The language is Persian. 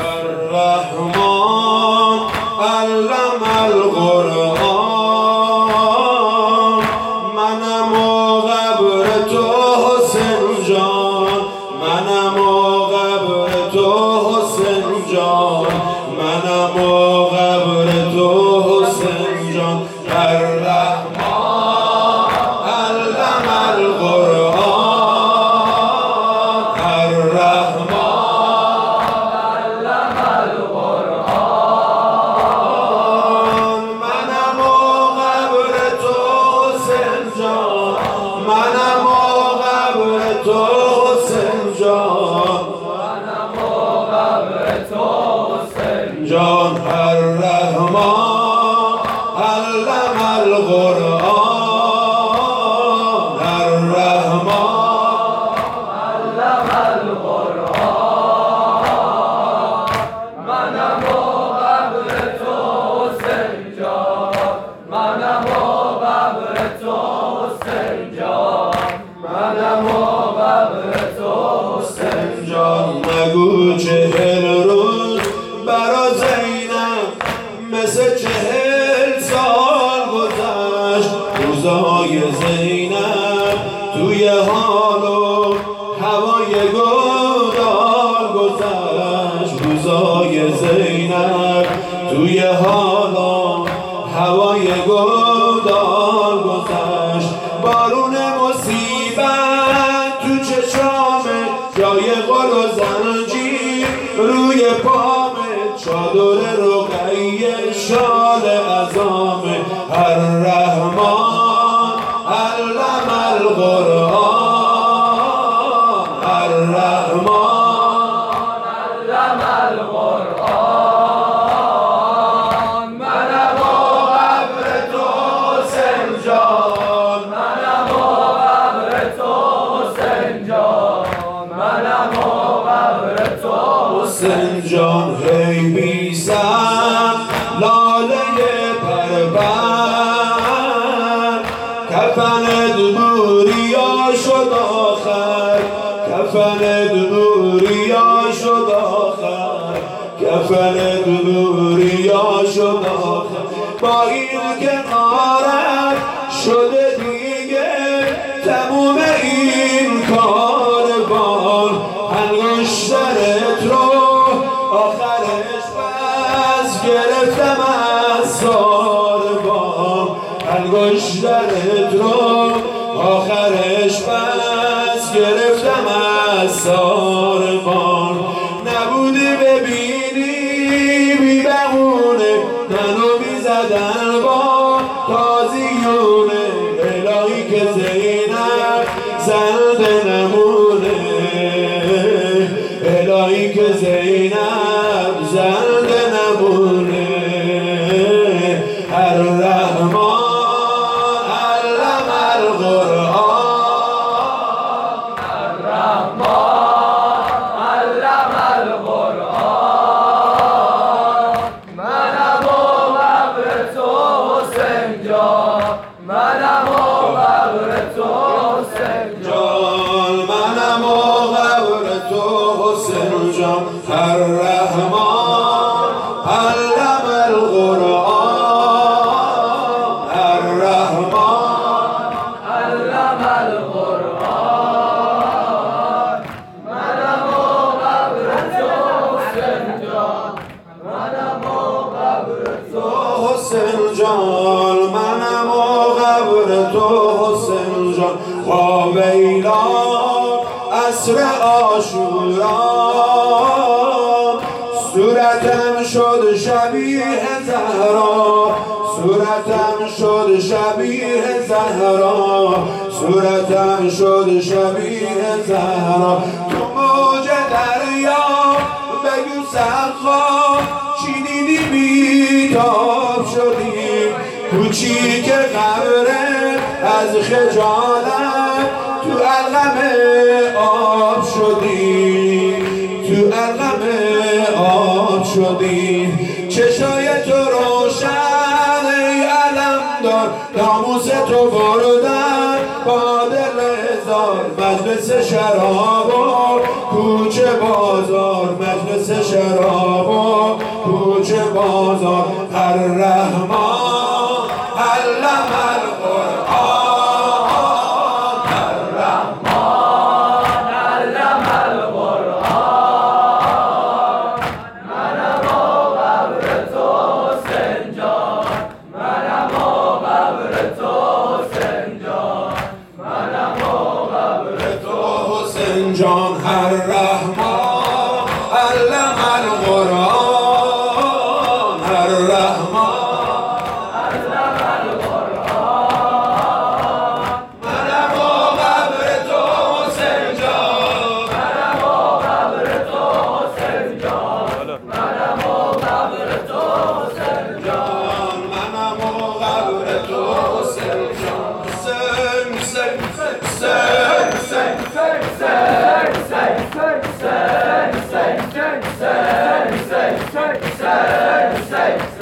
الرحمن علم القرآن منم و قبر تو حسین جان منم و قبر تو حسین جان منم و قبر تو حسین جان الرحمن علم القرآن الرحمن علم القرآن منم و قبر تو حسین جان منم و قبر تو حسین جان منم و قبر تو حسین جان الرحمن علم القرآن الرحمن علم القرآن منم و قبر تو حسین جان منم و قبر تو حسین جان منم و قبر تو حسین جان نگو 40 روز برا زینب مثل 40 سال گذشت روزای زینب توی حال و هوای گودال گذشت روزای زینب توی حال و هوای گودال گذشت بارون مصیبت تو چشامه جای قل و زنجیر روی پامه چادر رقیه شال عظامه الرحمن علم القرآن الرحمن علم القرآن منم و قبر تو حسین جان منم و قبر تو حسین جان منم و قبر تو حسین جان هی بی سر لاله پربر کفنت بوریا شد آخر کفنت بوریا شد آخر کفنت بوریا شد آخر با این که غارت شده دیگه تموم این کاروان انگشترت رو آخرش بس گرفتم از ساربان انگشترت رو آخرش بس گرفتم از ساربان نبودی ببینی بی بهونه منو میزدن با تازیونه الهی که زینب زنده نمونه الهی که زینب زنده نمونه الرحمن علم القرآن الرحمن علم القرآن منم و قبر تو حسین جان منم و قبر تو حسین جان منم و قبر تو حسین جان الرحمن علم القرآن الرحمن علم القرآن منم و قبر تو حسین جان منم و قبر تو حسین جان منم و قبر تو حسین جان واویلا عصر عاشورا صورتم شد شبیه زهرا صورتم شد شبیه زهرا صورتم شد شبیه زهرا تو موج دریا بگو سقا چی دیدی بیتاب شدی کوچیک قبره از خجالت تو علم آب شدی تو علم آب شدی چشای تو روشن ای علمدار ناموس تو بردن با دل هزار مجلس شراب و کوچه بازار مجلس شراب بازار الرحمن علم القرآن الرحمن علم القرآن منم و قبر تو سنجان منم و قبر تو سنجان منم و قبر تو سنجان الرحمن علم القرآن الرحمن علم القرآن منم و قبر تو سنجان منم و قبر تو سنجان منم و قبر تو سنجان منم و قبر تو سنجان سن سن سن سن سن سن سن سن سن سن سن سن سن سن